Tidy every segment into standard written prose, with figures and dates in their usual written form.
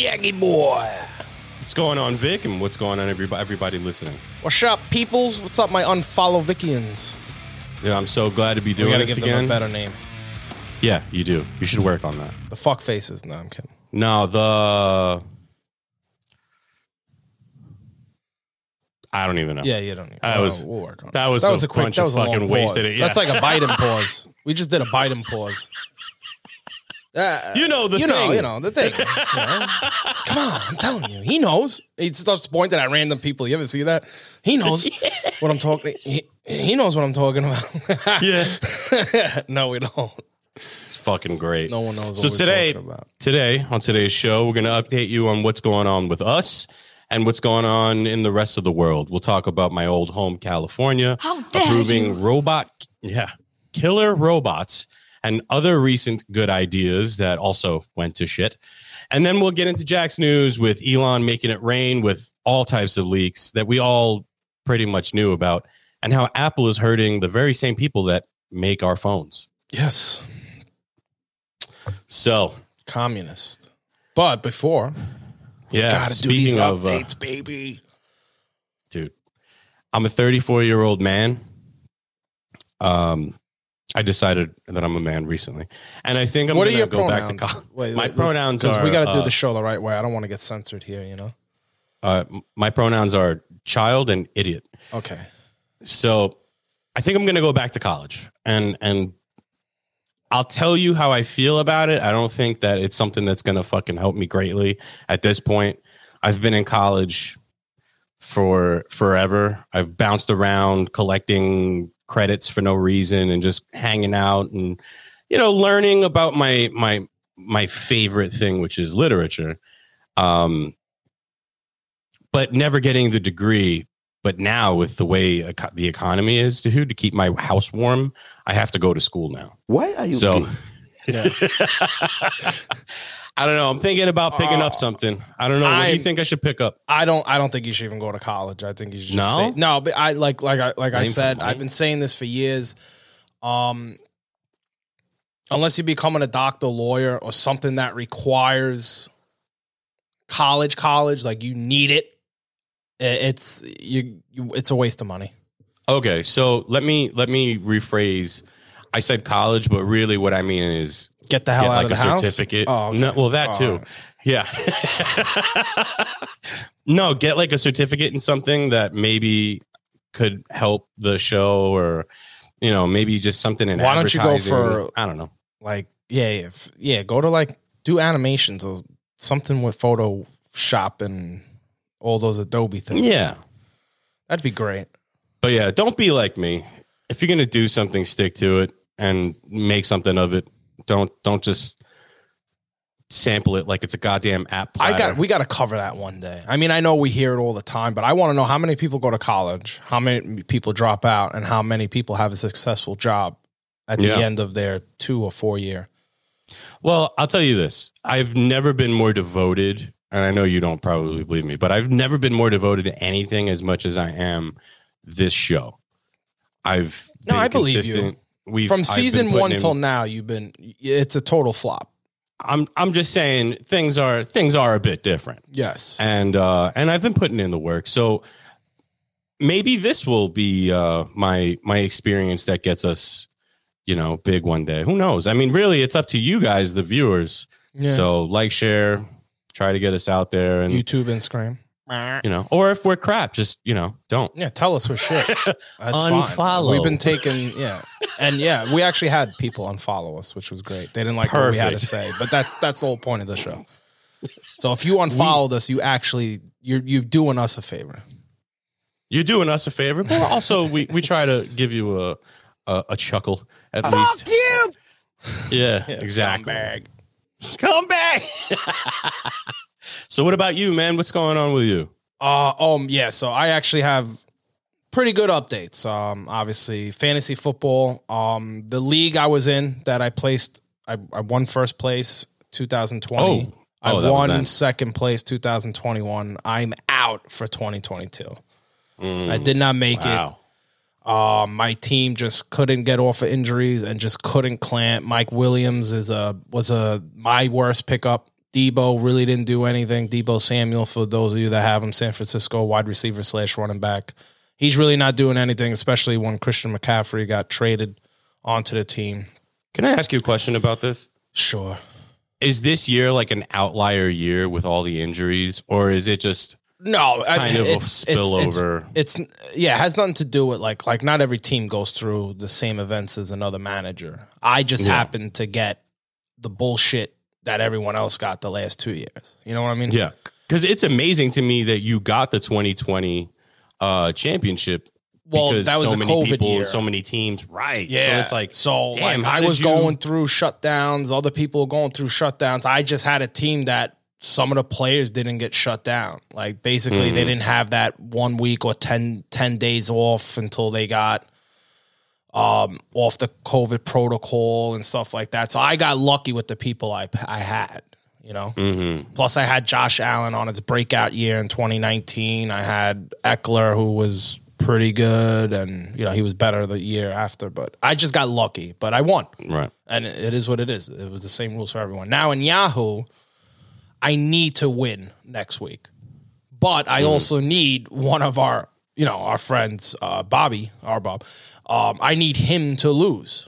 Shaggy boy. What's going on, Vic? And what's going on, everybody listening? What's up, peoples? What's up, my unfollow Vickians? Yeah, I'm so glad to be doing We gotta this give again. them a better name. Yeah, you do. You should work on that. The fuck faces. No, I'm kidding. No, I don't even know. Yeah, you don't need. We'll work on it. That was a quick. That was a fucking long wasted pause. it. Yeah. That's like a Biden pause. We just did a Biden pause. You know the thing. You know the thing. You know? Come on, I'm telling you. He knows. He starts pointing at random people. You ever see that? He knows what I'm talking. He knows what I'm talking about. Yeah. No, we don't. It's fucking great. No one knows. So what we're talking about. today on today's show, we're going to update you on what's going on with us and what's going on in the rest of the world. We'll talk about my old home, California, approving killer robots, and other recent good ideas that also went to shit. And then we'll get into Jack's news with Elon making it rain with all types of leaks that we all pretty much knew about, and how Apple is hurting the very same people that make our phones. Yes. So, Communist. But before, gotta do these updates, baby. Dude, I'm a 34-year-old man. I decided that I'm a man recently, and I think I'm going to go back to college. My pronouns are... Because we got to do the show the right way. I don't want to get censored here, you know? My pronouns are child and idiot. Okay. So I think I'm going to go back to college, and I'll tell you how I feel about it. I don't think that it's something that's going to fucking help me greatly at this point. I've been in college for forever. I've bounced around collecting credits for no reason and just hanging out and, you know, learning about my favorite thing, which is literature. But never getting the degree. But now with the way the economy is, dude, to keep my house warm, I have to go to school now. Why are you Yeah. I don't know. I'm thinking about picking up something. I don't know. What do you think I should pick up? I don't think you should even go to college. I think you should just No? say, no, but I I said, money. I've been saying this for years. Unless you're becoming a doctor, lawyer, or something that requires college, like you need it. It's a waste of money. Okay, so let me rephrase. I said college, but really what I mean is Get the hell out like of the a house. certificate. Oh, okay. No, well, that too. Right. Yeah. No, get like a certificate in something that maybe could help the show, or, you know, maybe just something in Why don't you go for, I don't know. Like, go to like do animations or something with Photoshop and all those Adobe things. Yeah. That'd be great. But yeah, don't be like me. If you're going to do something, stick to it and make something of it. Don't just sample it like it's a goddamn app platter. We got to cover that one day. I mean, I know we hear it all the time, but I want to know how many people go to college, how many people drop out, and how many people have a successful job at the end of their 2 or 4 year. Well, I'll tell you this. I've never been more devoted, and I know you don't probably believe me, but I've never been more devoted to anything as much as I am this show. I believe you. From season 1 till now, it's a total flop. I'm just saying things are a bit different. Yes. And I've been putting in the work. So maybe this will be my experience that gets us, you know, big one day. Who knows? I mean, really, it's up to you guys, the viewers. Yeah. So like, share, try to get us out there, and YouTube, Instagram. You know, or if we're crap, just, you know, don't. Yeah, tell us we're shit. That's Unfollow. fine. We've been taking, and we actually had people unfollow us, which was great. They didn't like what we had to say, but that's the whole point of the show. So if you unfollowed us, you're doing us a favor. You're doing us a favor, but also we try to give you a chuckle at least. You! Yeah, exactly. Scumbag. So what about you, man? What's going on with you? So I actually have pretty good updates. Obviously fantasy football. The league I was in that I placed, I won first place 2020. I won second place 2021. I'm out for 2022. I did not make it. My team just couldn't get off of injuries and just couldn't clamp. Mike Williams was my worst pickup Debo really didn't do anything. Debo Samuel, for those of you that have him, San Francisco wide receiver / running back. He's really not doing anything, especially when Christian McCaffrey got traded onto the team. Can I ask you a question about this? Sure. Is this year like an outlier year with all the injuries, or is it just no kind of a spillover? It's it has nothing to do with like not every team goes through the same events as another manager. I just happened to get the bullshit that everyone else got the last 2 years. You know what I mean? Yeah. Because it's amazing to me that you got the 2020 championship. Well, because that was so a many COVID people, year. so many teams, right? Yeah. So it's like, damn, I was going through shutdowns. Other people were going through shutdowns. I just had a team that some of the players didn't get shut down. Like basically, they didn't have that 1 week or 10 days off until they got off the COVID protocol and stuff like that. So I got lucky with the people I had. You know, plus I had Josh Allen on his breakout year in 2019. I had Eckler, who was pretty good, and he was better the year after. But I just got lucky. But I won, right? And it is what it is. It was the same rules for everyone. Now in Yahoo, I need to win next week, but I also need one of our friends, Bobby, our Bob. I need him to lose.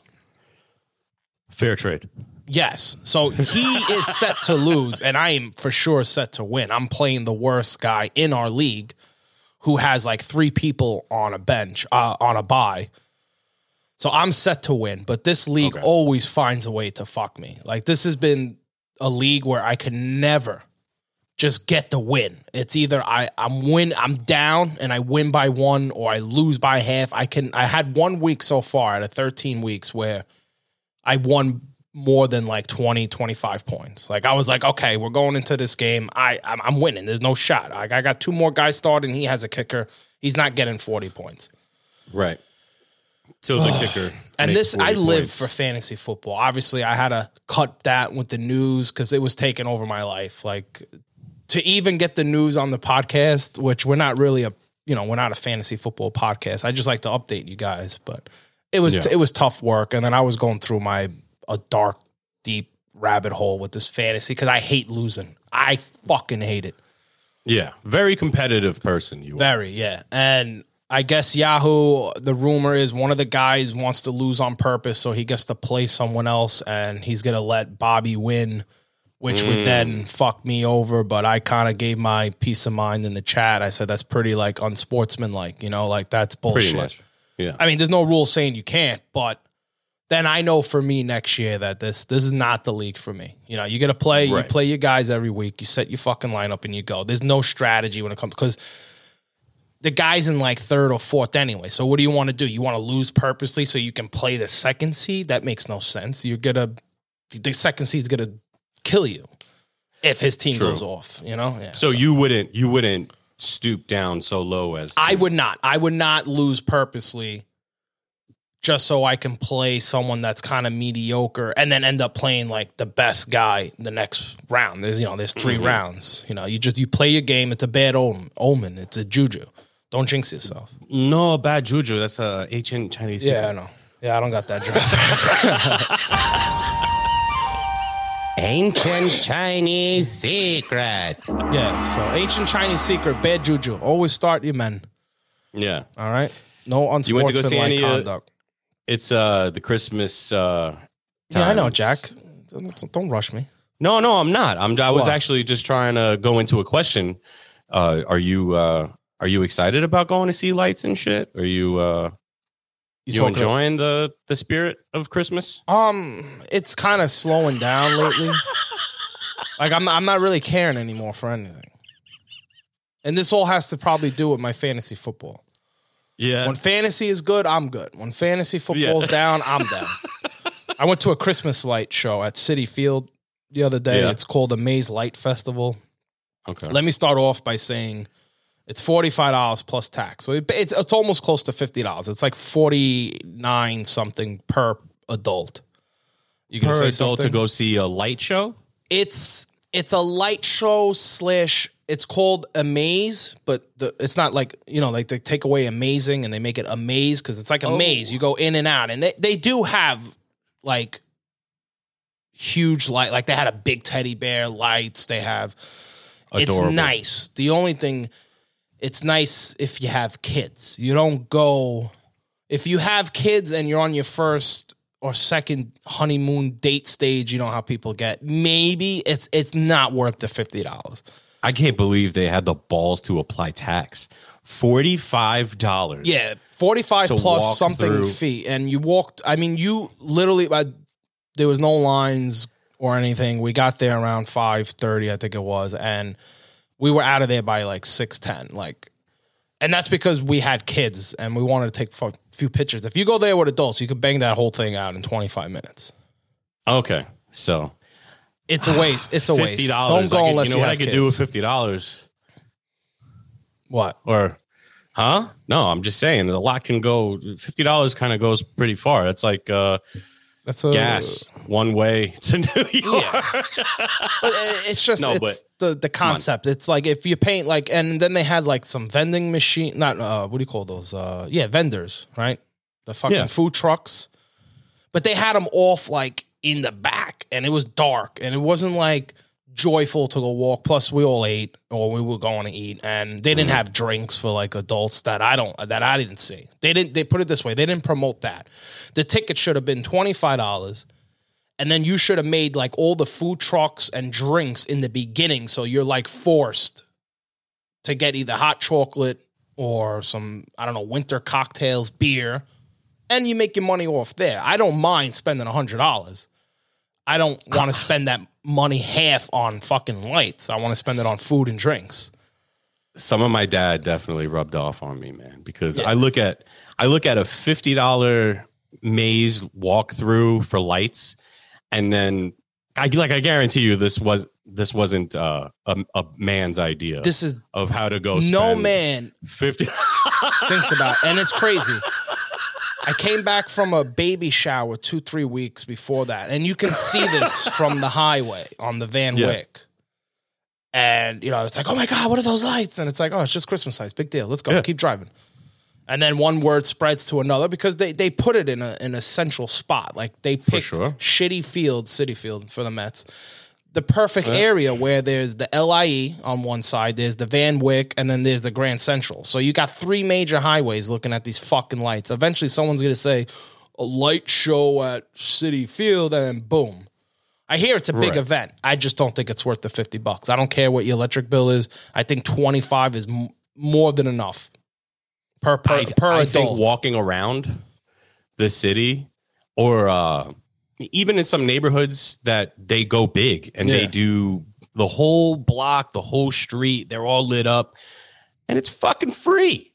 Fair trade. Yes. So he is set to lose, and I am for sure set to win. I'm playing the worst guy in our league who has like 3 people on a bench, on a bye. So I'm set to win, but this league always finds a way to fuck me. Like this has been a league where I can never just get the win. It's either I'm down and I win by 1 or I lose by half. I had 1 week so far out of 13 weeks where I won more than like 20, 25 points. Like I was like, okay, we're going into this game. I'm winning. There's no shot. I got 2 more guys starting. He has a kicker. He's not getting 40 points. Right. So the kicker. And this, I live points. for fantasy football. Obviously, I had to cut that with the news because it was taking over my life. Like to even get the news on the podcast, which we're not really we're not a fantasy football podcast. I just like to update you guys, but it was tough work. And then I was going through a dark, deep rabbit hole with this fantasy because I hate losing. I fucking hate it. Yeah. Very competitive person. You are. Very, yeah. And I guess Yahoo, the rumor is one of the guys wants to lose on purpose so he gets to play someone else and he's going to let Bobby win, which would then fuck me over. But I kind of gave my peace of mind in the chat. I said, that's pretty like unsportsmanlike, like that's bullshit. Pretty much. Yeah. I mean, there's no rule saying you can't, but then I know for me next year that this is not the league for me. You got to play. Right. You play your guys every week. You set your fucking lineup and you go. There's no strategy when it comes because the guy's in like 3rd or 4th anyway. So what do you want to do? You want to lose purposely so you can play the 2nd seed? That makes no sense. The 2nd seed's gonna kill you if his team goes off. Yeah, so you wouldn't stoop down so low as I would not. I would not lose purposely. Just so I can play someone that's kind of mediocre and then end up playing like the best guy the next round. There's 3 rounds. You play your game. It's a bad omen. It's a juju. Don't jinx yourself. No, bad juju. That's a ancient Chinese. Yeah, I know. Yeah, I don't got that job. Ancient Chinese secret. Yeah, so ancient Chinese secret, bad juju. Always start your men. Yeah. All right? No unsportsmanlike conduct. It's the Christmas Yeah, I know, Jack. Don't rush me. No, I'm not. I was actually just trying to go into a question. Are you excited about going to see lights and shit? Are you enjoying the spirit of Christmas? It's kind of slowing down lately. Like I'm not really caring anymore for anything. And this all has to probably do with my fantasy football. Yeah. When fantasy is good, I'm good. When fantasy football's down, I'm down. I went to a Christmas light show at Citi Field the other day. Yeah. It's called the Maze Light Festival. Okay. Let me start off by saying it's $45 plus tax. So it's almost close to $50. It's like $49 something per adult. You can say adult to go see a light show? It's a light show / it's called a maze, but it's not like, like they take away amazing and they make it a maze because it's like a maze. You go in and out. And they do have like, huge light. Like they had a big teddy bear lights. They have. Adorable. It's nice. The only thing, it's nice if you have kids. You don't go. If you have kids and you're on your first or second honeymoon date stage, you know how people get. Maybe it's not worth the $50. I can't believe they had the balls to apply tax. $45. Yeah, 45 plus something through. fee, and you walked. I mean, you literally. There was no lines or anything. We got there around 5:30, I think it was, and we were out of there by like 6:10. Like, and that's because we had kids and we wanted to take a few pictures. If you go there with adults, you could bang that whole thing out in 25 minutes. Okay, so it's a waste. It's a waste. $50. Don't go unless you know what have I could kids. do with $50. What? Or, huh? No, I'm just saying that a lot can go. $50 kind of goes pretty far. It's like That's a gas one way to New York. Yeah. But it's just No, it's the concept. It's like if you paint like, and then they had like some vending machine, not what do you call those? Vendors, right? The fucking food trucks. But they had them off like in the back, and it was dark, and it wasn't like joyful to go walk. Plus, we all ate, or we were going to eat, and they didn't have drinks for like adults that I didn't see. They put it this way, they didn't promote that. The ticket should have been $25, and then you should have made like all the food trucks and drinks in the beginning, so you're like forced to get either hot chocolate or some, I don't know, winter cocktails, beer, and you make your money off there. I don't mind spending $100. I don't want to spend that money half on fucking lights. I want to spend it on food and drinks. Some of my dad definitely rubbed off on me, man, because I look at a $50 maze walkthrough for lights, and then I guarantee you this wasn't a man's idea. This is of how to go. No man 50 thinks about it, and it's crazy. I came back from a baby shower 2-3 weeks before that, and you can see this from the highway on the Van Wyck. And, you know, it's like, oh my God, what are those lights? And it's like, oh, it's just Christmas lights. Big deal. Let's go. Keep driving. And then one word spreads to another because they put it in a central spot. Like they picked Citi Field for the Mets. The perfect area where there's the LIE on one side, there's the Van Wyck, and then there's the Grand Central. So you got 3 major highways looking at these fucking lights. Eventually someone's going to say, a light show at Citi Field, and then boom. I hear it's a big event. I just don't think it's worth the $50. I don't care what your electric bill is. I think 25 is more than enough per adult. I think walking around the city, or even in some neighborhoods that they go big and they do the whole block, the whole street, they're all lit up, and it's fucking free.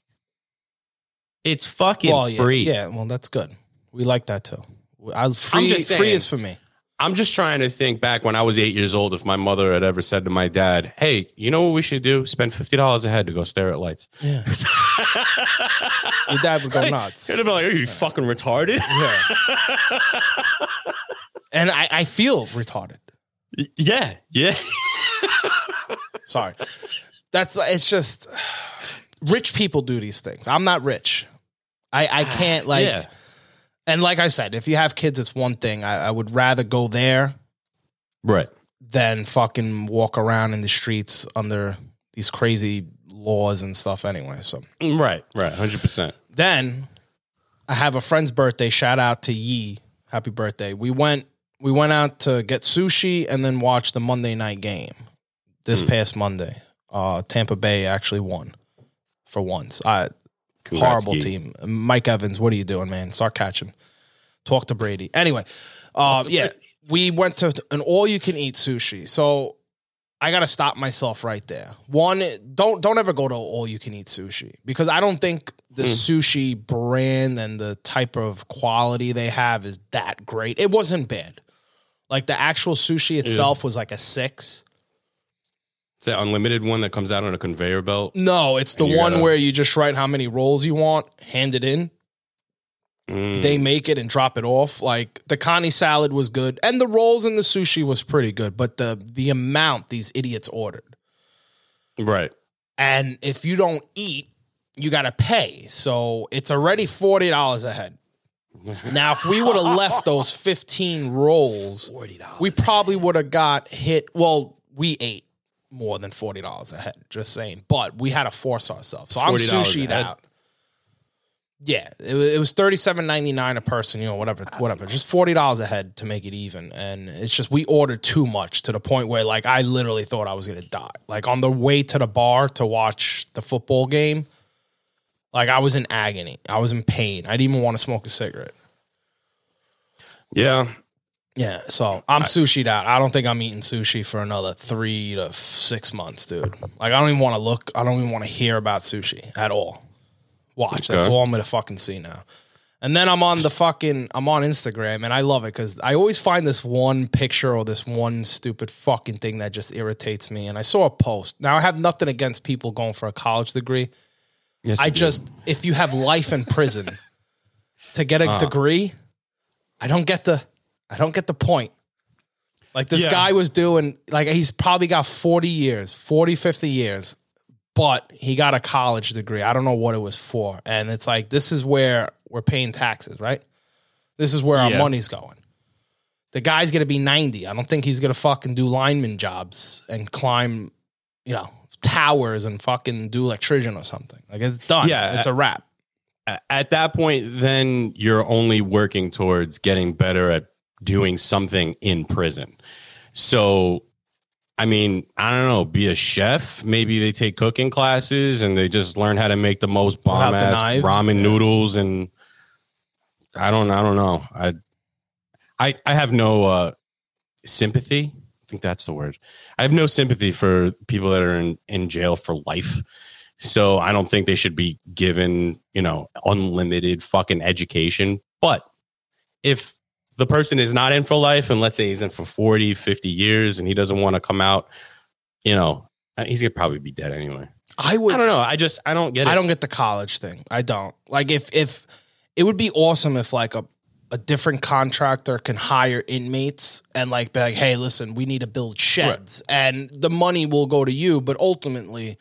It's fucking free. Yeah, well, that's good. We like that too. Free is for me. I'm just trying to think back when I was 8 years old, if my mother had ever said to my dad, hey, you know what we should do? Spend $50 a head to go stare at lights. Yeah. Your dad would go nuts. He'd be like, are you fucking retarded? Yeah. And I feel retarded. Yeah. Sorry. It's just rich people do these things. I'm not rich. I can't and like I said, if you have kids, it's one thing. I would rather go there than fucking walk around in the streets under these crazy laws and stuff anyway. So Right. 100%. Then I have a friend's birthday. Shout out to Yi. Happy birthday. We went out to get sushi and then watch the Monday night game this past Monday. Tampa Bay actually won for once. Horrible team. Mike Evans, what are you doing, man? Start catching. Talk to Brady. Anyway, we went to an all-you-can-eat sushi. So I got to stop myself right there. One, don't ever go to all-you-can-eat sushi because I don't think the sushi brand and the type of quality they have is that great. It wasn't bad. Like the actual sushi itself was like a 6. It's the unlimited one that comes out on a conveyor belt? No, it's the one where you just write how many rolls you want, hand it in. They make it and drop it off. Like the Connie salad was good, and the rolls and the sushi was pretty good, but the amount these idiots ordered. Right. And if you don't eat, you got to pay. So it's already $40 a head. Now, if we would have left those 15 rolls, $40. we probably would have got hit. Well, we ate more than $40 a head, just saying. But we had to force ourselves. So I'm $40 sushi'd a head? out. Yeah, it was $37.99 a person, whatever. Just $40 a head to make it even. And it's just, we ordered too much to the point where, like, I literally thought I was going to die. Like, on the way to the bar to watch the football game, like, I was in agony. I was in pain. I didn't even want to smoke a cigarette. Yeah. Yeah, so I'm sushi'd out. I don't think I'm eating sushi for another 3 to 6 months, dude. Like, I don't even want to look. I don't even want to hear about sushi at all. Watch. That's all I'm going to fucking see now. And then I'm on Instagram, and I love it because I always find this one picture or this one stupid fucking thing that just irritates me. And I saw a post. Now, I have nothing against people going for a college degree. Yes, if you have life in prison to get a degree, I don't get the point. Like, this guy was doing, like, he's probably got 50 years, but he got a college degree. I don't know what it was for. And it's like, this is where we're paying taxes, right? This is where our money's going. The guy's going to be 90. I don't think he's going to fucking do lineman jobs and climb, towers and fucking do electrician or something. Like, it's done. Yeah, it's a wrap. At that point, then you're only working towards getting better at doing something in prison. So, I mean, I don't know, be a chef. Maybe they take cooking classes and they just learn how to make the most bomb ass ramen noodles. And I don't know. I have no sympathy. I think that's the word. I have no sympathy for people that are in jail for life. So I don't think they should be given, unlimited fucking education. But if the person is not in for life, and let's say he's in for 40, 50 years and he doesn't want to come out, he's going to probably be dead anyway. I don't know. I don't get it. I don't get the college thing. I don't. Like, if it would be awesome if, like, a different contractor can hire inmates and, like, be like, hey, listen, we need to build sheds, and the money will go to you, but ultimately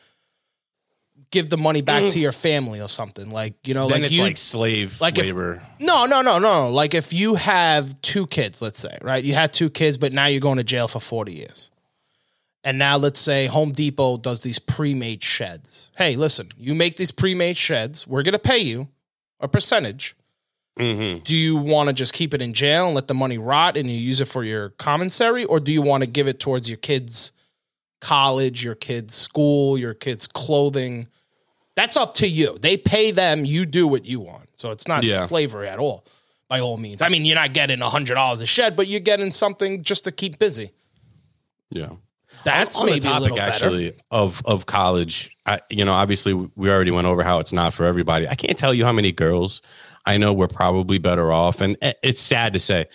give the money back to your family or something. Like, then like it's like slave labor. No. Like, if you have 2 kids, let's say, right? You had 2 kids, but now you're going to jail for 40 years. And now let's say Home Depot does these pre-made sheds. Hey, listen, you make these pre-made sheds. We're going to pay you a percentage. Mm-hmm. Do you want to just keep it in jail and let the money rot and you use it for your commissary? Or do you want to give it towards your kids' college, your kids' school, your kids' clothing? That's up to you. They pay them. You do what you want. So it's not slavery at all, by all means. I mean, you're not getting $100 a shed, but you're getting something just to keep busy. Yeah. That's on maybe the topic, a little actually, of college. Obviously, we already went over how it's not for everybody. I can't tell you how many girls I know were probably better off. And it's sad to say,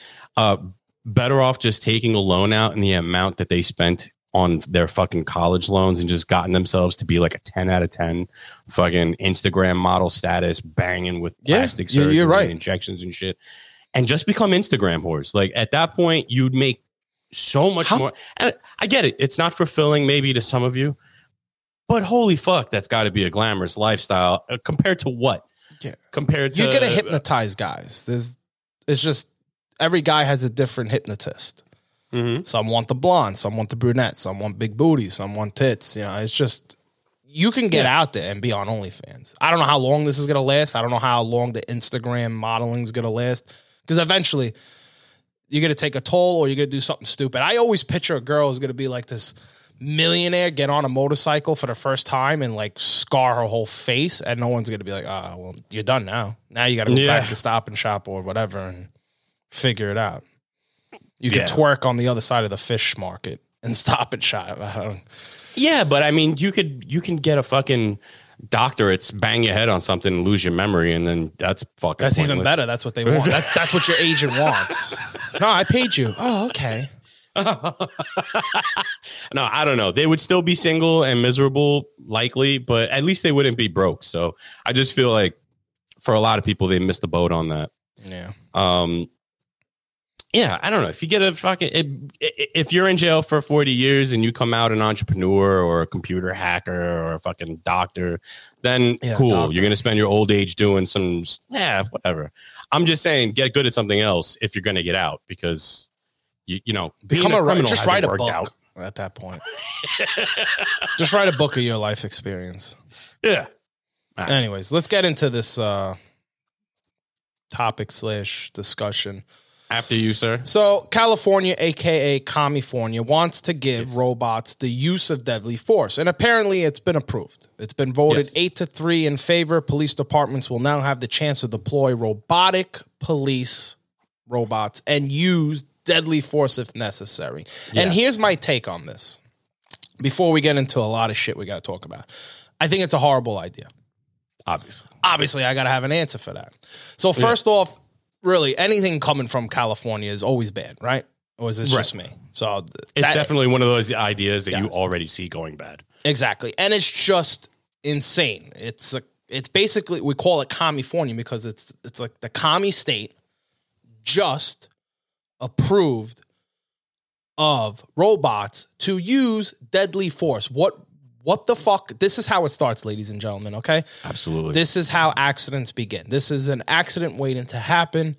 better off just taking a loan out and the amount that they spent on their fucking college loans and just gotten themselves to be like a 10 out of 10 fucking Instagram model status, banging with plastic surgery and injections and shit, and just become Instagram whores. Like, at that point, you'd make so much more. And I get it. It's not fulfilling maybe to some of you, but holy fuck, that's got to be a glamorous lifestyle compared to what? Yeah. Compared to... You're going to hypnotize guys. It's just every guy has a different hypnotist. Mm-hmm. Some want the blonde, some want the brunette, some want big booty, some want tits. It's just, you can get out there and be on OnlyFans. I don't know how long this is going to last. I don't know how long the Instagram modeling is going to last. Because eventually, you're going to take a toll or you're going to do something stupid. I always picture a girl who's going to be like this millionaire, get on a motorcycle for the first time and like scar her whole face. And no one's going to be like, well, you're done now. Now you got to go back to Stop and Shop or whatever and figure it out. You can twerk on the other side of the fish market and Stop and Shop. Yeah, but I mean, you can get a fucking doctorate, bang your head on something, and lose your memory, and then that's fucking. That's pointless. even better. That's what they want. That's what your agent wants. No, I paid you. Oh, okay. No, I don't know. They would still be single and miserable, likely, but at least they wouldn't be broke. So I just feel like for a lot of people, they missed the boat on that. Yeah. Yeah, I don't know. If you get a if you're in jail for 40 years and you come out an entrepreneur or a computer hacker or a fucking doctor, then cool. Doctor. You're going to spend your old age doing whatever. I'm just saying, get good at something else if you're going to get out, because you know, become a criminal. Just write a book out at that point. Just write a book of your life experience. Yeah. Right. Anyways, let's get into this topic / discussion. After you, sir. So, California, a.k.a. California, wants to give robots the use of deadly force. And apparently, it's been approved. It's been voted 8-3 in favor. Police departments will now have the chance to deploy robotic police robots and use deadly force if necessary. Yes. And here's my take on this. Before we get into a lot of shit we got to talk about. I think it's a horrible idea. Obviously, I got to have an answer for that. So, first off, really, anything coming from California is always bad, right? Or is it just me? So it's definitely one of those ideas that you already see going bad. Exactly. And it's just insane. It's basically, we call it California because it's like the commie state just approved of robots to use deadly force. What the fuck? This is how it starts, ladies and gentlemen, okay? Absolutely. This is how accidents begin. This is an accident waiting to happen.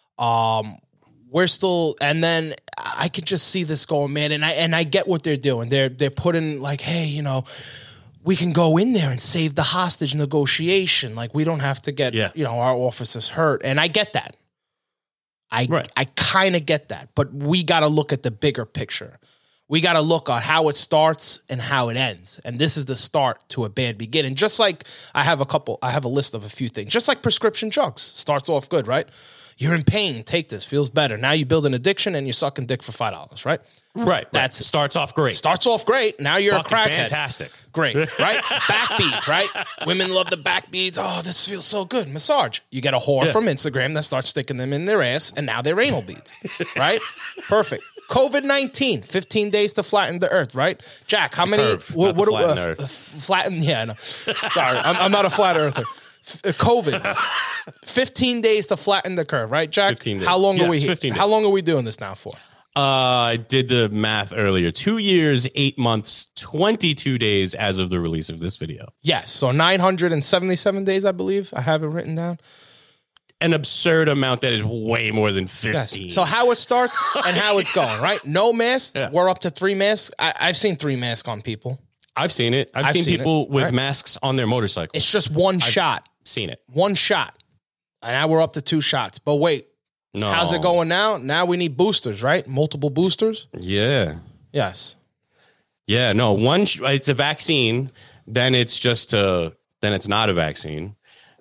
We're still, and then I could just see this going, man, and I get what they're doing. They're putting like, hey, you know, we can go in there and save the hostage negotiation. Like, we don't have to get, you know, our officers hurt. And I get that. I kind of get that. But we got to look at the bigger picture. We got to look at how it starts and how it ends. And this is the start to a bad beginning. Just like I have a list of a few things. Just like prescription drugs. Starts off good, right? You're in pain. Take this. Feels better. Now you build an addiction and you're sucking dick for $5, right? Right. That's starts off great. Starts off great. Now you're a crackhead. Fantastic. Great, right? Back beads, right? Women love the back beads. Oh, this feels so good. Massage. You get a whore from Instagram that starts sticking them in their ass, and now they're anal beads, right? Perfect. COVID-19, 15 days to flatten the earth, right? Jack, how many? Flatten? Yeah, no. Sorry, I'm not a flat earther. COVID, 15 days to flatten the curve, right, Jack? 15 days. How long are we here? 15 days. How long are we doing this now for? I did the math earlier. 2 years, 8 months, 22 days as of the release of this video. Yes, so 977 days, I believe. I have it written down. An absurd amount that is way more than 15. Yes. So how it starts and how it's going, right? No mask. Yeah. We're up to 3 masks. I've seen 3 masks on people. I've seen it. I've seen people with masks on their motorcycles. It's just one shot. Seen it. One shot. And now we're up to 2 shots. But wait. No. How's it going now? Now we need boosters, right? Multiple boosters? Yeah. Yes. Yeah, no. It's a vaccine. Then it's then it's not a vaccine.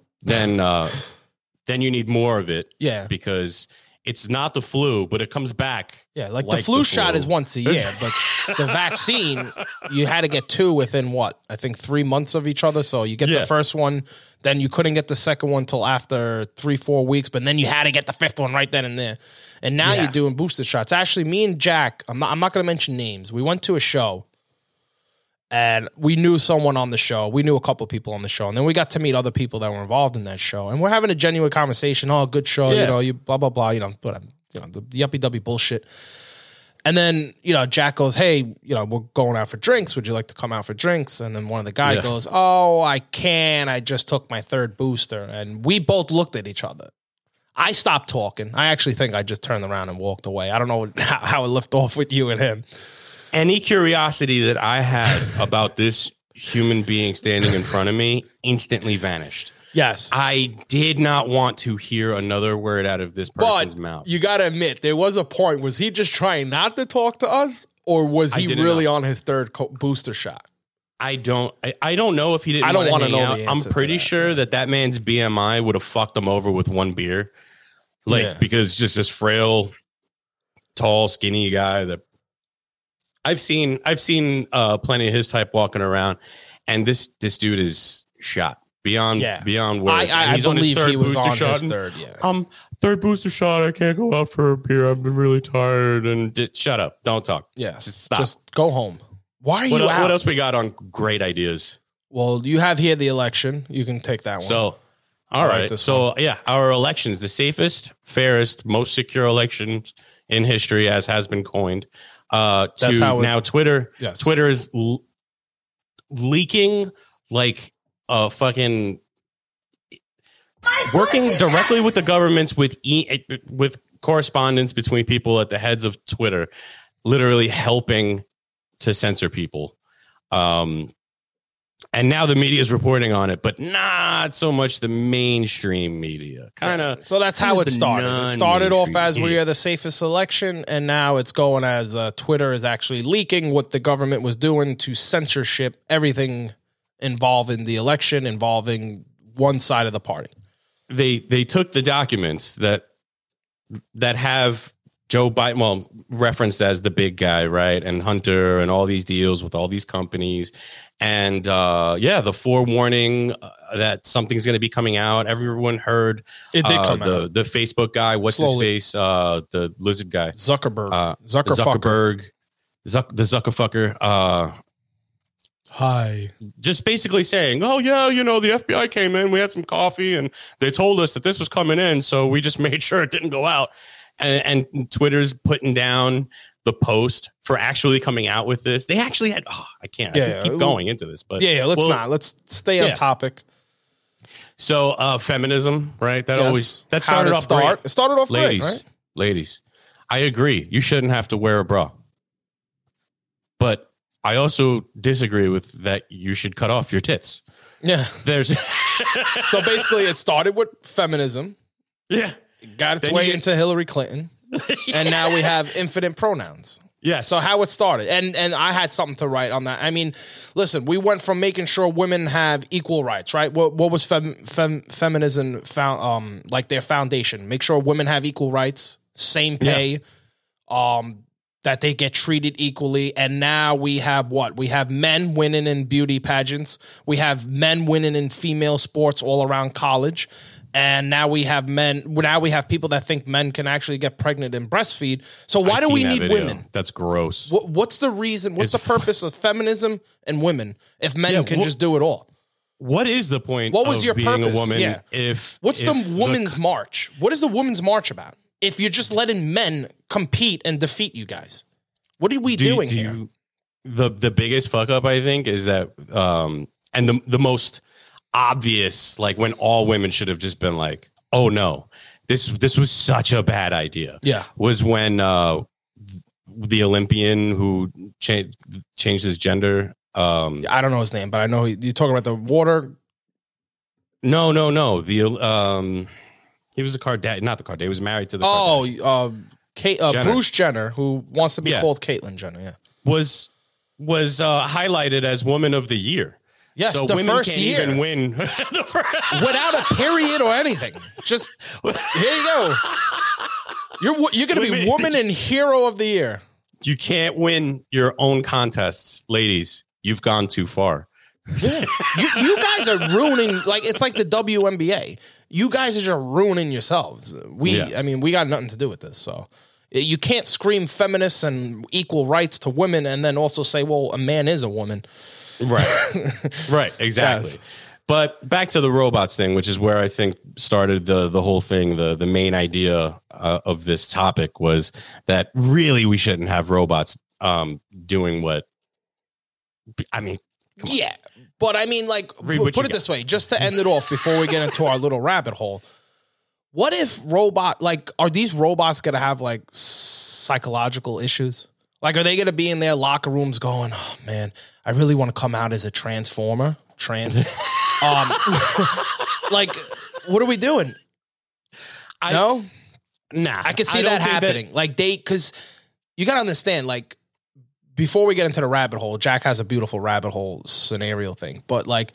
Then you need more of it. Yeah. Because it's not the flu, but it comes back. Yeah, like the flu shot is once a year, but the vaccine, you had to get 2 within what? I think 3 months of each other. So you get the first one, then you couldn't get the second one till after 3-4 weeks, but then you had to get the 5th one right then and there. And now you're doing booster shots. Actually, me and Jack, I'm not going to mention names. We went to a show. And we knew someone on the show. We knew a couple people on the show. And then we got to meet other people that were involved in that show. And we're having a genuine conversation. Oh, good show. You know, you blah, blah, blah. You know, whatever. You know, the yuppie-duppy bullshit. And then, you know, Jack goes, hey, you know, we're going out for drinks. Would you like to come out for drinks? And then one of the guys goes, oh, I can't. I just took my 3rd booster. And we both looked at each other. I stopped talking. I actually think I just turned around and walked away. I don't know how it left off with you and him. Any curiosity that I had about this human being standing in front of me instantly vanished. Yes. I did not want to hear another word out of this person's mouth. You got to admit, there was a point. Was he just trying not to talk to us? Or was he really on his 3rd booster shot? I don't know if he didn't. I don't want to know out. the I'm answer pretty sure that man's BMI would have fucked him over with 1 beer. Because just this frail, tall, skinny guy that I've seen plenty of his type walking around, and this dude is shot beyond words. I believe he was on his 3rd. Yeah, 3rd booster shot. I can't go out for a beer. I've been really tired. And just shut up. Don't talk. Yeah, just stop. Just go home. Why are you out? What else we got on great ideas? Well, you have here the election. You can take that one. So, all right. So, our elections, the safest, fairest, most secure elections in history, as has been coined. That's to how now Twitter. Yes. Twitter is leaking like a fucking working directly with the governments with correspondence between people at the heads of Twitter, literally helping to censor people. And now the media is reporting on it, but not so much the mainstream media. So that's how it started. It started off as we are the safest election, and now it's going as Twitter is actually leaking what the government was doing to censorship everything involving the election, involving one side of the party. They took the documents that have Joe Biden, well, referenced as the big guy, right? And Hunter and all these deals with all these companies. And the forewarning that something's going to be coming out. Everyone heard it did come out. The Facebook guy, what's Slowly. His face? The lizard guy. Zuckerberg. The Zuckerfucker. Hi. Just basically saying, oh, yeah, the FBI came in. We had some coffee and they told us that this was coming in. So we just made sure it didn't go out. And Twitter's putting down the post for actually coming out with this. They actually had, I can't keep going into this, but let's stay on topic. So, feminism, right? That started off great. It started off great, right? Ladies, I agree. You shouldn't have to wear a bra, but I also disagree with that. You should cut off your tits. Yeah. There's so basically it started with feminism. Yeah. Got its way into Hillary Clinton. And now we have infinite pronouns. Yes. So how it started. And I had something to write on that. I mean, listen, we went from making sure women have equal rights, right? What was feminism found like their foundation? Make sure women have equal rights, same pay, that they get treated equally. And now we have what? We have men winning in beauty pageants. We have men winning in female sports all around college. And now we have people that think men can actually get pregnant and breastfeed. So why do we need women? That's gross. What's the reason? What's the purpose of feminism and women if men can just do it all? What is the point what was of your being purpose? A woman Yeah. What's the women's march? What is the women's march about? If you're just letting men compete and defeat you guys, what are we doing here? The biggest fuck up, I think, is that and the most obvious, like when all women should have just been like, oh no, this was such a bad idea. Yeah. Was when the Olympian who changed his gender. I don't know his name, but I know you're talking about the water. No. The he was a Kardashian, not the Kardashian. He was married to the Jenner. Bruce Jenner, who wants to be called Caitlyn Jenner. Yeah, was highlighted as Woman of the Year. Yes, so the first year. Even win without a period or anything. Just here you go. You're going to be Woman and Hero of the Year. You can't win your own contests, ladies. You've gone too far. Yeah. You guys are ruining, like, it's like the WNBA. You guys are just ruining yourselves. I mean, we got nothing to do with this. So you can't scream feminists and equal rights to women and then also say, well, a man is a woman. Right, exactly. Yes. But back to the robots thing, which is where I think started the whole thing. The main idea of this topic was that really we shouldn't have robots doing what. I mean, yeah, but I mean, like, put it this way, just to end it off before we get into our little rabbit hole. What if are these robots going to have like psychological issues? Like, are they going to be in their locker rooms going, oh man, I really want to come out as a transformer? Like, what are we doing? No? Nah. I can see that happening. Because you got to understand, like, before we get into the rabbit hole, Jack has a beautiful rabbit hole scenario thing. But, like,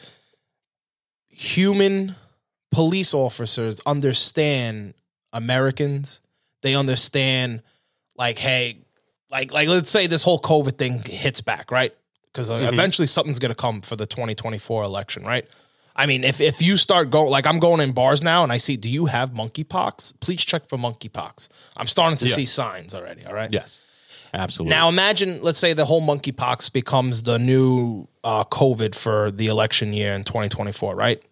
human police officers understand Americans. They understand, like, hey, like let's say this whole COVID thing hits back, right? Because eventually something's going to come for the 2024 election, right? I mean, if you start going, like I'm going in bars now and I see, do you have monkeypox? Please check for monkeypox. I'm starting to see signs already, all right? Yes, absolutely. Now imagine, let's say the whole monkeypox becomes the new COVID for the election year in 2024, right?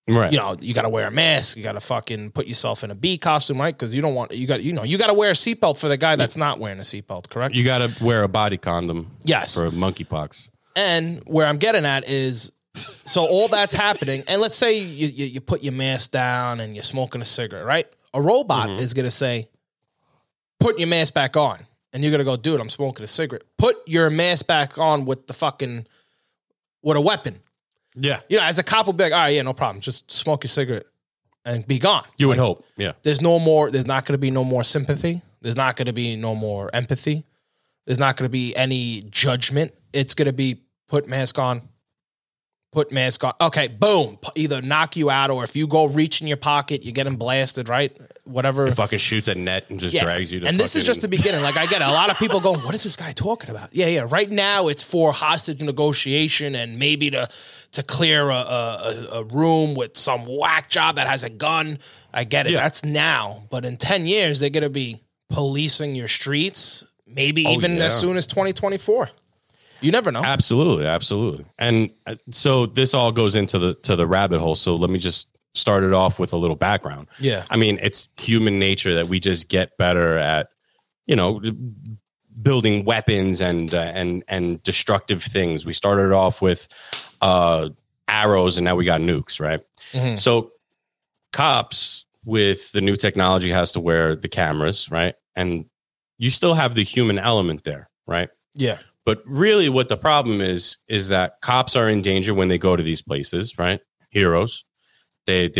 Right. You know, you got to wear a mask. You got to fucking put yourself in a bee costume, right? Because you don't want, you got to wear a seatbelt for the guy that's not wearing a seatbelt, correct? You got to wear a body condom. Yes. For monkeypox. And where I'm getting at is, so all that's happening, and let's say you put your mask down and you're smoking a cigarette, right? A robot is going to say, put your mask back on. And you're going to go, dude, I'm smoking a cigarette. Put your mask back on with with a weapon. Yeah. You know, as a cop will be like, all right, yeah, no problem. Just smoke your cigarette and be gone. You would hope. Yeah. There's not going to be no more sympathy. There's not going to be no more empathy. There's not going to be any judgment. It's going to be put mask on. Okay, boom. Either knock you out, or if you go reach in your pocket, you're getting blasted, right? Whatever. It fucking shoots a net and just drags you to And this is just the beginning. Like, I get it. A lot of people going, what is this guy talking about? Yeah. Right now, it's for hostage negotiation and maybe to clear a room with some whack job that has a gun. I get it. Yeah. That's now. But in 10 years, they're going to be policing your streets, maybe even as soon as 2024. You never know. Absolutely. And so this all goes into the rabbit hole. So let me just start it off with a little background. Yeah. I mean, it's human nature that we just get better at, you know, building weapons and destructive things. We started off with arrows and now we got nukes, right? Mm-hmm. So cops with the new technology has to wear the cameras, right? And you still have the human element there, right? Yeah. But really what the problem is that cops are in danger when they go to these places, right? Heroes. They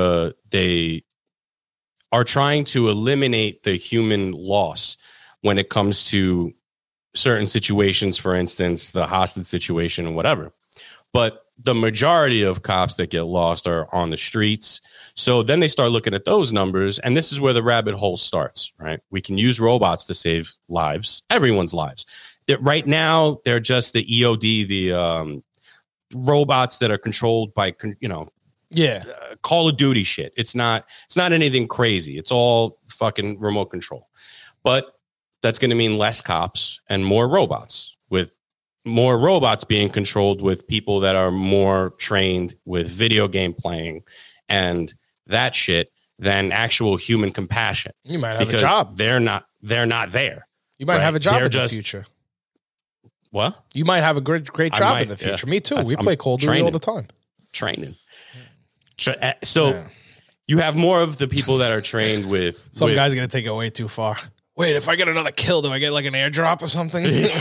are trying to eliminate the human loss when it comes to certain situations, for instance, the hostage situation and whatever. But the majority of cops that get lost are on the streets. So then they start looking at those numbers, and this is where the rabbit hole starts, right? We can use robots to save lives, everyone's lives. Right now, they're just the EOD, the robots that are controlled by, Call of Duty shit. It's not anything crazy. It's all fucking remote control. But that's going to mean less cops and more robots, with more robots being controlled with people that are more trained with video game playing and that shit than actual human compassion. You might have a job. They're not there. You might have a job in the future. What? You might have a great job in the future. Yeah. Me too. We play Call of Duty all the time. Training. You have more of the people that are trained with... Some guy's going to take it way too far. Wait, if I get another kill, do I get like an airdrop or something?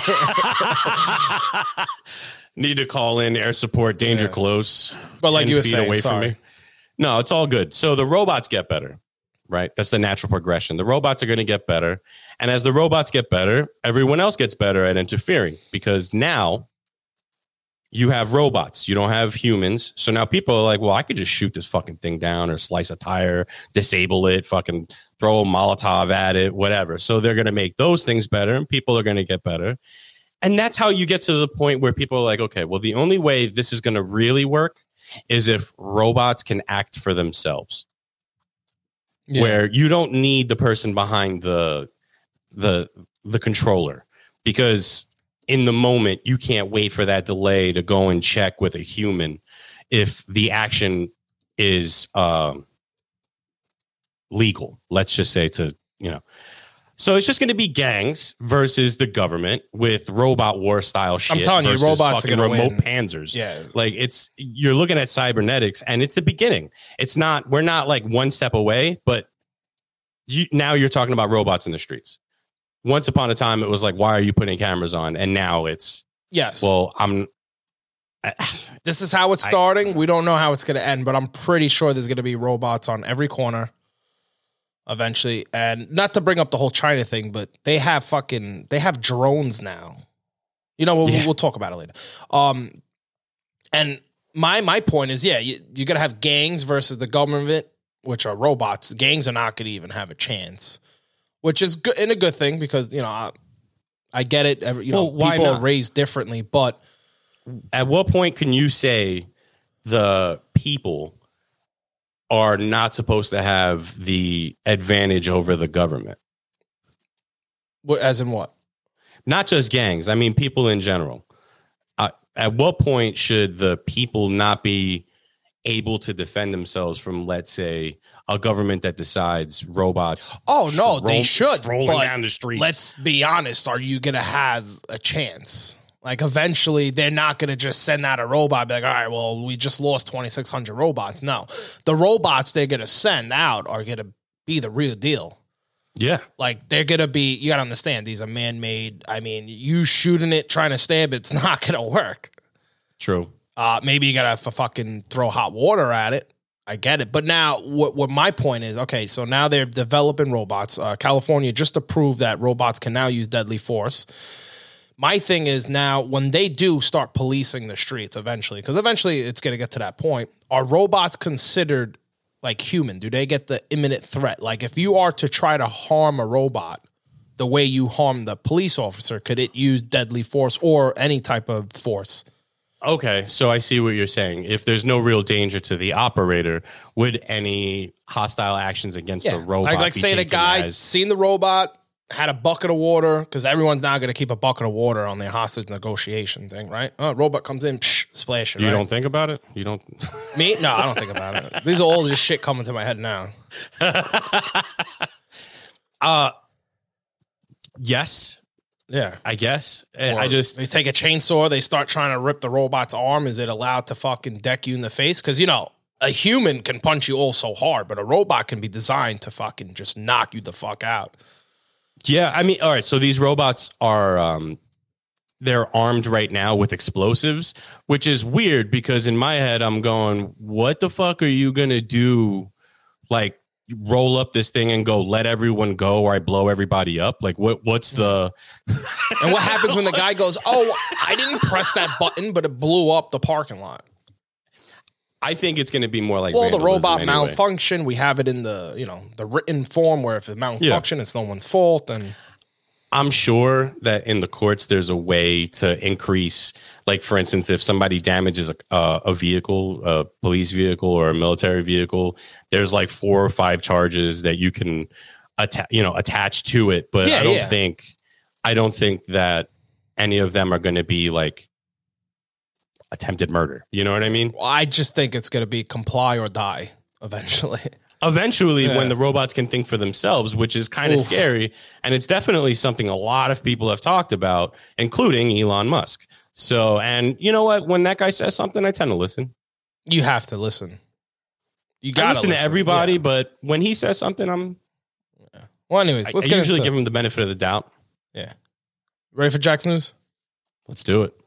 Need to call in air support, danger close. But like you were saying, away from me. No, it's all good. So the robots get better, right? That's the natural progression. The robots are going to get better. And as the robots get better, everyone else gets better at interfering, because now you have robots. You don't have humans. So now people are like, well, I could just shoot this fucking thing down or slice a tire, disable it, fucking throw a Molotov at it, whatever. So they're going to make those things better and people are going to get better. And that's how you get to the point where people are like, okay, well, the only way this is going to really work is if robots can act for themselves. Yeah. Where you don't need the person behind the controller, because in the moment you can't wait for that delay to go and check with a human if the action is legal. Let's just say so it's just going to be gangs versus the government with robot war style shit. I'm telling you, robots are going to remote win. Panzers. Yeah, like you're looking at cybernetics, and it's the beginning. We're not like one step away, but now you're talking about robots in the streets. Once upon a time, it was like, why are you putting cameras on? And now it's yes. Well, this is how it's starting. We don't know how it's going to end, but I'm pretty sure there's going to be robots on every corner eventually. And not to bring up the whole China thing, but they have drones now. We'll talk about it later. And my point is, you're going to have gangs versus the government, which are robots. Gangs are not going to even have a chance, which is good and a good thing, because, I get it. People are raised differently, but at what point can you say the people are not supposed to have the advantage over the government? As in what? Not just gangs. I mean, people in general. At what point should the people not be able to defend themselves from, let's say, a government that decides robots. Oh no, they should. Rolling down the streets. Let's be honest. Are you going to have a chance? Like, eventually, they're not going to just send out a robot, be like, all right, well, we just lost 2,600 robots. No, the robots they're going to send out are going to be the real deal. Yeah. Like, they're going to be, you got to understand, these are man-made. I mean, you shooting it, trying to stab it's not going to work. True. Maybe you got to fucking throw hot water at it. I get it. But now what my point is, okay, so now they're developing robots. California just approved that robots can now use deadly force. My thing is now when they do start policing the streets eventually, because eventually it's going to get to that point, are robots considered like human? Do they get the imminent threat? Like if you are to try to harm a robot the way you harm the police officer, could it use deadly force or any type of force? Okay, so I see what you're saying. If there's no real danger to the operator, would any hostile actions against the robot like be say the taken guy as... seen the robot, had a bucket of water, because everyone's now going to keep a bucket of water on their hostage negotiation thing, right? Robot comes in, splash it. You right? don't think about it? You don't? Me? No, I don't think about it. These are all just shit coming to my head now. Yes. Yeah. I guess. Or I just... They take a chainsaw, they start trying to rip the robot's arm. Is it allowed to fucking deck you in the face? Because, you know, a human can punch you all so hard, but a robot can be designed to fucking just knock you the fuck out. Yeah, I mean, all right, so these robots are they're armed right now with explosives, which is weird because in my head I'm going, what the fuck are you going to do? Like roll up this thing and go let everyone go or I blow everybody up? Like what's the And what happens when the guy goes, "Oh, I didn't press that button, but it blew up the parking lot." I think it's going to be more like the robot anyway. malfunction. We have it in the, you know, the written form where if it malfunction, it's no one's fault. And I'm sure that in the courts, there's a way to increase, like, for instance, if somebody damages a vehicle, a police vehicle or a military vehicle, there's like 4 or 5 charges that you can attach to it. But I don't think that any of them are going to be like attempted murder. You know what I mean? Well, I just think it's going to be comply or die eventually. When the robots can think for themselves, which is kind of scary. And it's definitely something a lot of people have talked about, including Elon Musk. So, and you know what? When that guy says something, I tend to listen. You have to listen. You got to listen to everybody, but when he says something, I'm... Yeah. Well, anyways, let's I usually give him the benefit of the doubt. Yeah. Ready for Jack's news? Let's do it.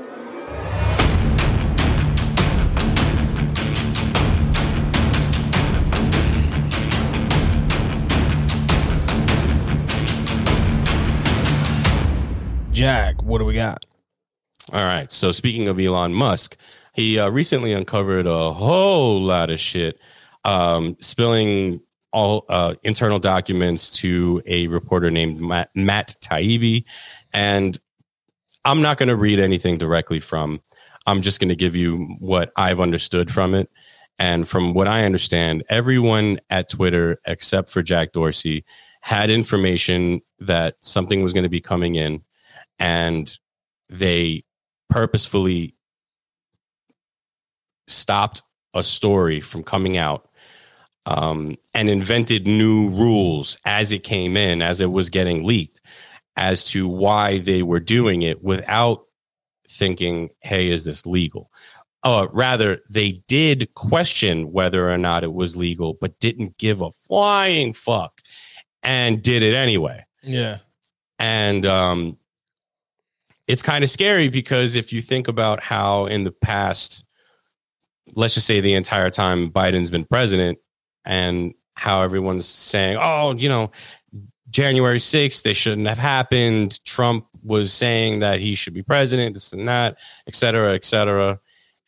Jack, what do we got? All right. So speaking of Elon Musk, he recently uncovered a whole lot of shit, spilling all internal documents to a reporter named Matt Taibbi. And I'm not going to read anything directly from. I'm just going to give you what I've understood from it. And from what I understand, everyone at Twitter, except for Jack Dorsey, had information that something was going to be coming in. And they purposefully stopped a story from coming out and invented new rules as it came in, as it was getting leaked, as to why they were doing it without thinking, hey, is this legal? Rather, they did question whether or not it was legal, but didn't give a flying fuck and did it anyway. Yeah. And it's kind of scary because if you think about how in the past, let's just say the entire time Biden's been president and how everyone's saying, oh, you know, January 6th, they shouldn't have happened. Trump was saying that he should be president, this and that, et cetera, et cetera.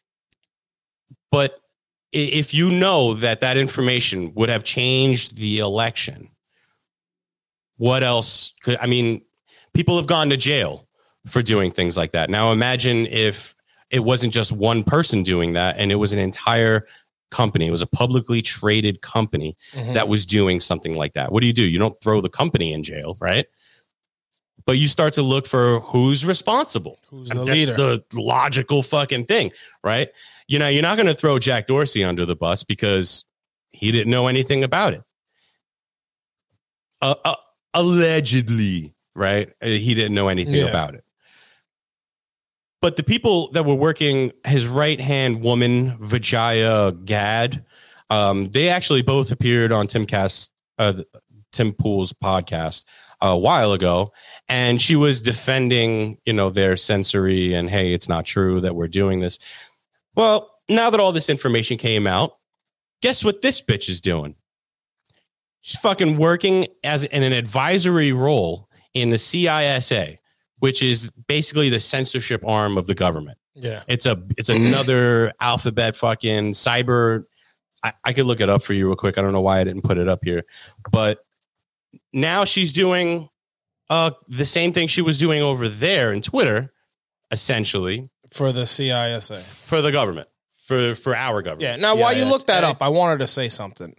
But if you know that that information would have changed the election, what else could, I mean, people have gone to jail for doing things like that. Now imagine if it wasn't just one person doing that and it was an entire company. It was a publicly traded company that was doing something like that. What do? You don't throw the company in jail, right? but you start to look for who's responsible. Who's the leader? That's the logical fucking thing, right? You know, you're not going to throw Jack Dorsey under the bus because he didn't know anything about it. Allegedly, right? He didn't know anything about it. But the people that were working, his right-hand woman, Vijaya Gad, they actually both appeared on Tim Pool's podcast a while ago, and she was defending, their censory and, hey, it's not true that we're doing this. Well, now that all this information came out, guess what this bitch is doing? She's fucking working in an advisory role in the CISA, which is basically the censorship arm of the government. Yeah. It's another alphabet fucking cyber. I could look it up for you real quick. I don't know why I didn't put it up here, but now she's doing the same thing she was doing over there in Twitter, essentially. For the CISA. For the government. For our government. Yeah. Now, while you look that up, I wanted to say something.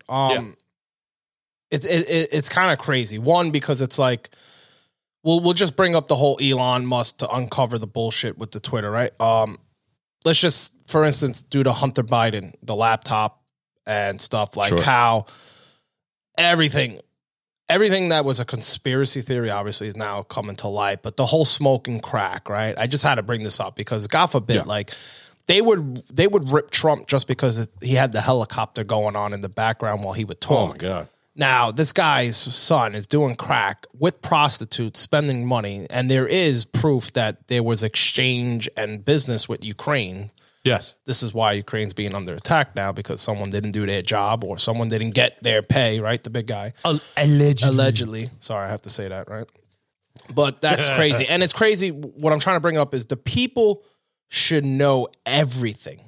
It's kind of crazy. One, because it's like, we'll just bring up the whole Elon Musk to uncover the bullshit with the Twitter, right? Let's just, for instance, do the Hunter Biden, the laptop and stuff, like how everything that was a conspiracy theory obviously is now coming to light, but the whole smoking crack, right? I just had to bring this up because God forbid, like they would rip Trump just because he had the helicopter going on in the background while he would talk. Oh my God. Now, this guy's son is doing crack with prostitutes, spending money, and there is proof that there was exchange and business with Ukraine. Yes. This is why Ukraine's being under attack now, because someone didn't do their job or someone didn't get their pay, right? The big guy. Allegedly. Sorry, I have to say that, right? But that's crazy. And it's crazy. What I'm trying to bring up is the people should know everything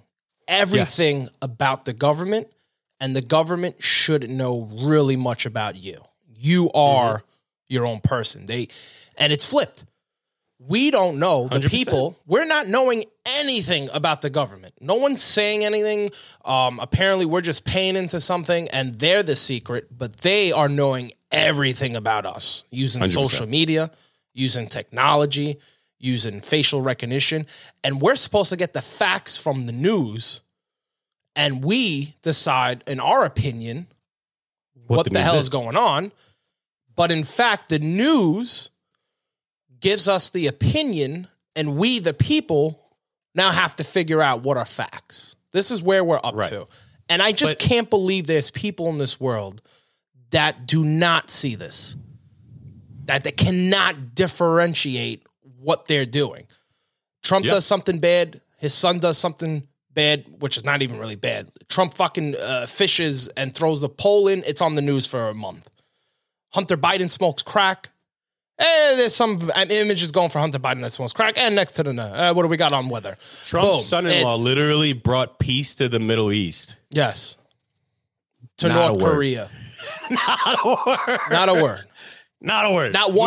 about the government. And the government shouldn't know really much about you. You are your own person. And it's flipped. We don't know the 100%. people. We're not knowing anything about the government. No one's saying anything. Apparently, we're just paying into something, and they're the secret. But they are knowing everything about us using 100%. social media, using technology, using facial recognition, and we're supposed to get the facts from the news. And we decide, in our opinion, what the hell is going on. But in fact, the news gives us the opinion, and we, the people, now have to figure out what are facts. This is where we're up to. And I just can't believe there's people in this world that do not see this, that they cannot differentiate what they're doing. Trump does something bad. His son does something bad, which is not even really bad. Trump fucking fishes and throws the poll in. It's on the news for a month. Hunter Biden smokes crack. There's some images going for Hunter Biden that smokes crack. And next to the, what do we got on weather? Trump's son-in-law literally brought peace to the Middle East. Yes. To North Korea. Not a word. Not a word. Not a word. Not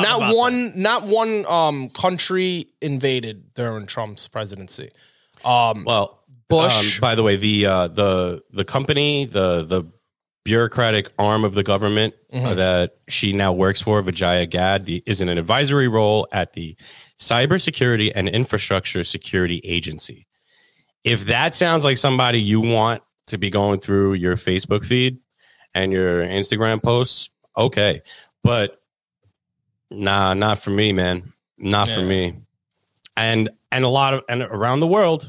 one country invaded during Trump's presidency. Bush. By the way, the company, the bureaucratic arm of the government that she now works for, Vijaya Gad, is in an advisory role at the Cybersecurity and Infrastructure Security Agency. If that sounds like somebody you want to be going through your Facebook feed and your Instagram posts, okay. But not for me, man. Not for me. And around the world,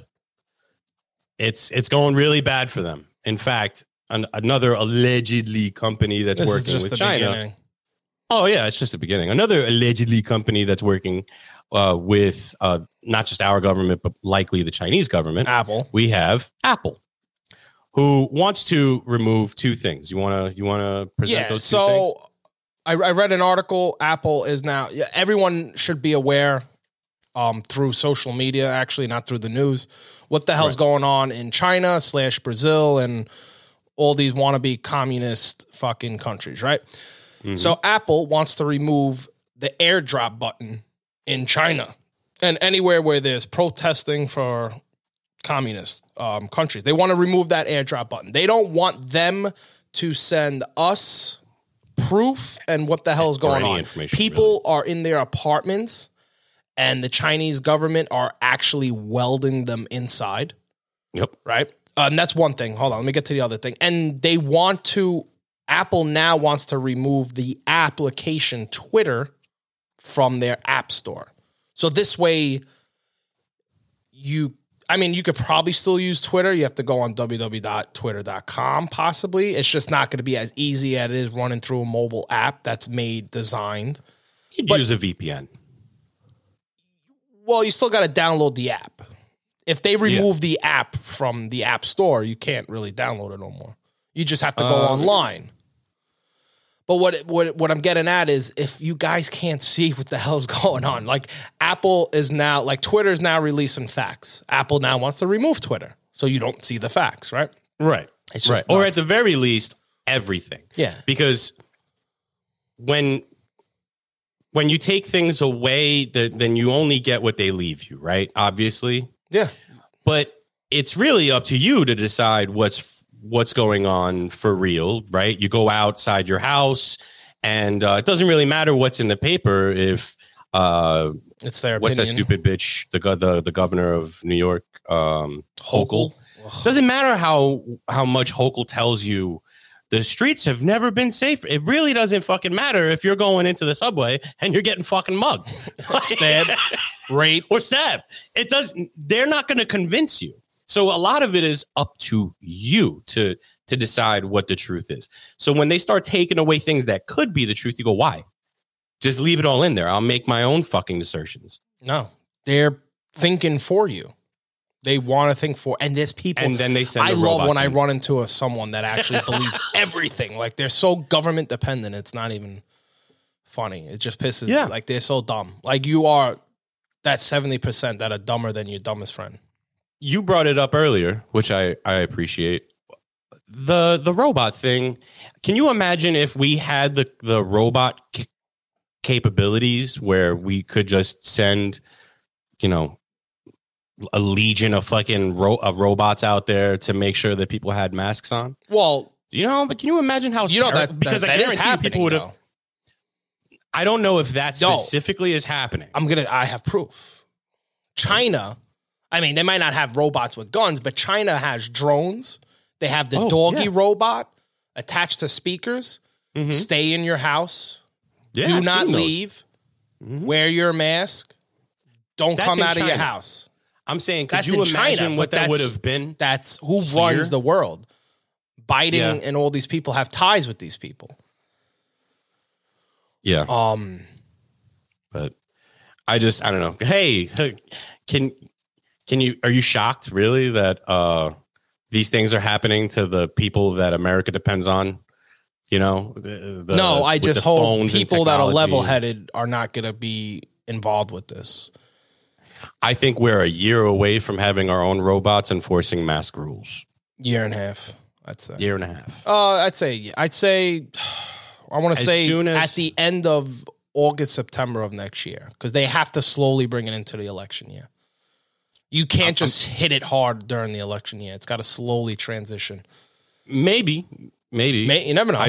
it's going really bad for them. In fact, another allegedly company that's working with China. Beginning. Oh yeah, it's just the beginning. Another allegedly company that's working with not just our government, but likely the Chinese government. Apple. We have Apple, who wants to remove two things. You want to present those two things? I read an article. Apple is now, everyone should be aware through social media, actually, not through the news, what the hell's going on in China / Brazil and all these wannabe communist fucking countries, right? Mm-hmm. So Apple wants to remove the airdrop button in China and anywhere where there's protesting for communist countries. They want to remove that airdrop button. They don't want them to send us proof and what the hell is going any on. information, People are in their apartments, and the Chinese government are actually welding them inside. Yep. Right? And that's one thing. Hold on, let me get to the other thing. And they want to, Apple now wants to remove the application Twitter from their app store. So this way, you could probably still use Twitter. You have to go on www.twitter.com possibly. It's just not going to be as easy as it is running through a mobile app that's designed. You'd use a VPN. Well, you still got to download the app. If they remove the app from the app store, you can't really download it no more. You just have to go online. But what I'm getting at is, if you guys can't see what the hell's going on, like Apple is now, like Twitter is now releasing facts. Apple now wants to remove Twitter, so you don't see the facts, right? Right. It's just Or at nuts. the very least, everything. Yeah. Because when you take things away, then you only get what they leave you, right? Obviously. Yeah. But it's really up to you to decide what's going on for real, right? You go outside your house, and it doesn't really matter what's in the paper if it's their what's that opinion. stupid bitch, the governor of New York, Hochul. Doesn't matter how much Hochul tells you the streets have never been safe. It really doesn't fucking matter if you're going into the subway and you're getting fucking mugged, Stabbed, raped, or stabbed. It does. They're not going to convince you. So a lot of it is up to you to decide what the truth is. So when they start taking away things that could be the truth, you go, why? Just leave it all in there. I'll make my own fucking assertions. No, they're thinking for you. They want to think for, and there's people. And then they send. I the love robots when I in. run into someone that actually believes everything. Like, they're so government dependent. It's not even funny. It just pisses me. Like, they're so dumb. Like, you are that 70% that are dumber than your dumbest friend. You brought it up earlier, which I appreciate. The robot thing. Can you imagine if we had the robot capabilities where we could just send, a legion of fucking robots out there to make sure that people had masks on? Well, but can you imagine how because I that is guarantee happening, people would have. I don't know if that No. specifically is happening. I have proof. China, I mean, they might not have robots with guns, but China has drones. They have the doggy robot attached to speakers. Mhm. Stay in your house. Yeah, Do I've not seen those. leave. Mhm. Wear your mask. Don't That's come in out of your China. house. I'm saying, could That's you in imagine China, what but that would that's- have been? That's who Here? runs the world. Biden Yeah. and all these people have ties with these people. Yeah. But I don't know. Hey, can you, are you shocked really that these things are happening to the people that America depends on? No, I just hope people that are level-headed are not going to be involved with this. I think we're a year away from having our own robots enforcing mask rules. Year and a half, I'd say. Year and a half. I'd say, I want to As say soon as- at the end of August, September of next year, because they have to slowly bring it into the election year. You can't just hit it hard during the election year. It's got to slowly transition. Maybe. You never know.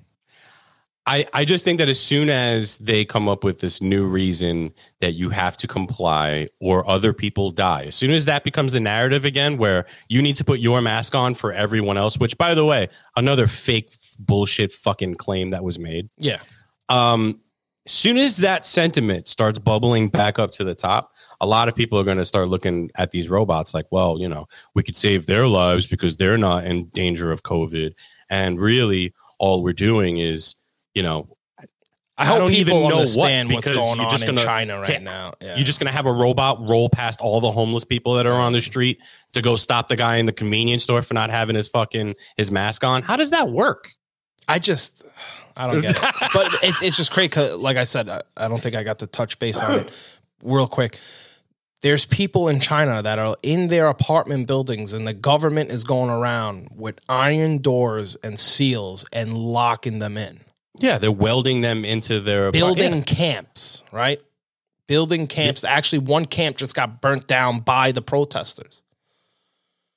I just think that as soon as they come up with this new reason that you have to comply or other people die, as soon as that becomes the narrative again, where you need to put your mask on for everyone else, which, by the way, another fake bullshit fucking claim that was made. Yeah. As soon as that sentiment starts bubbling back up to the top, a lot of people are going to start looking at these robots like, well, we could save their lives because they're not in danger of COVID. And really, all we're doing is, I hope don't people even know understand what, what's because going you're on just in gonna China right now. Yeah. You're just going to have a robot roll past all the homeless people that are on the street to go stop the guy in the convenience store for not having his mask on. How does that work? I don't get it. But it's just great because, like I said, I don't think I got to touch base on it real quick. There's people in China that are in their apartment buildings, and the government is going around with iron doors and seals and locking them in. Yeah, they're welding them into their Building camps, right? Building camps. Actually, one camp just got burnt down by the protesters.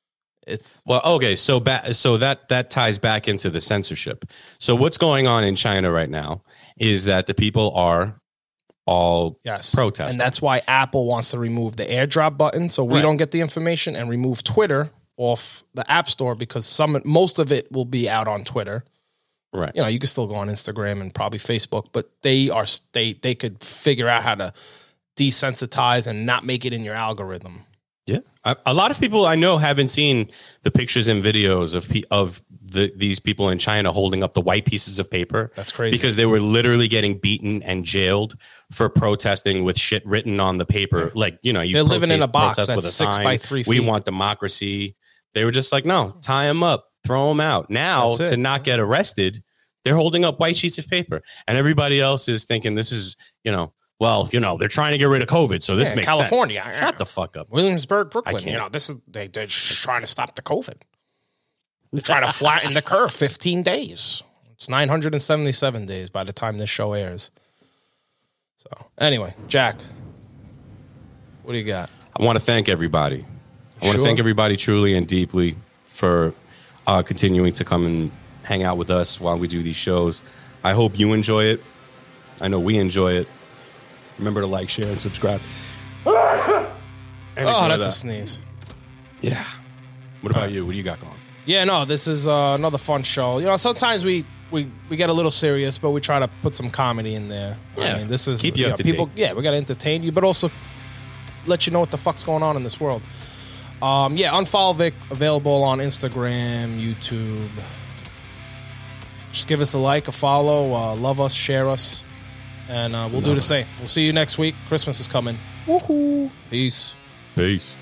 It's Well, okay, so that ties back into the censorship. So what's going on in China right now is that the people are all protesting. And that's why Apple wants to remove the AirDrop button so we don't get the information, and remove Twitter off the App Store, because most of it will be out on Twitter. Right. You know, you can still go on Instagram and probably Facebook, but they could figure out how to desensitize and not make it in your algorithm. Yeah. A lot of people I know haven't seen the pictures and videos of these people in China holding up the white pieces of paper. That's crazy. Because they were literally getting beaten and jailed for protesting with shit written on the paper. Like, you know, they're living in a box that's 6 by 3 feet. We want democracy. They were just like, no, tie them up, throw them out. Now, to not get arrested, they're holding up white sheets of paper. And everybody else is thinking this is, you know, well, you know, they're trying to get rid of COVID, so this makes California. sense. Shut the fuck up. Williamsburg, Brooklyn. You know, they're just trying to stop the COVID. They're trying to flatten the curve. 15 days. It's 977 days by the time this show airs. So anyway, Jack, what do you got? I want to thank everybody. I want to thank everybody truly and deeply for continuing to come and hang out with us while we do these shows. I hope you enjoy it. I know we enjoy it. Remember to like, share, and subscribe. That's a sneeze. Yeah. What about you? What do you got going? Yeah, no, this is another fun show. You know, sometimes we get a little serious, but we try to put some comedy in there. Yeah. I mean, this is keep you up to people. date. Yeah, we got to entertain you, but also let you know what the fuck's going on in this world. Unfollow Vic, available on Instagram, YouTube. Just give us a like, a follow, love us, share us, and we'll do the same. We'll see you next week. Christmas is coming. Woohoo! Peace. Peace.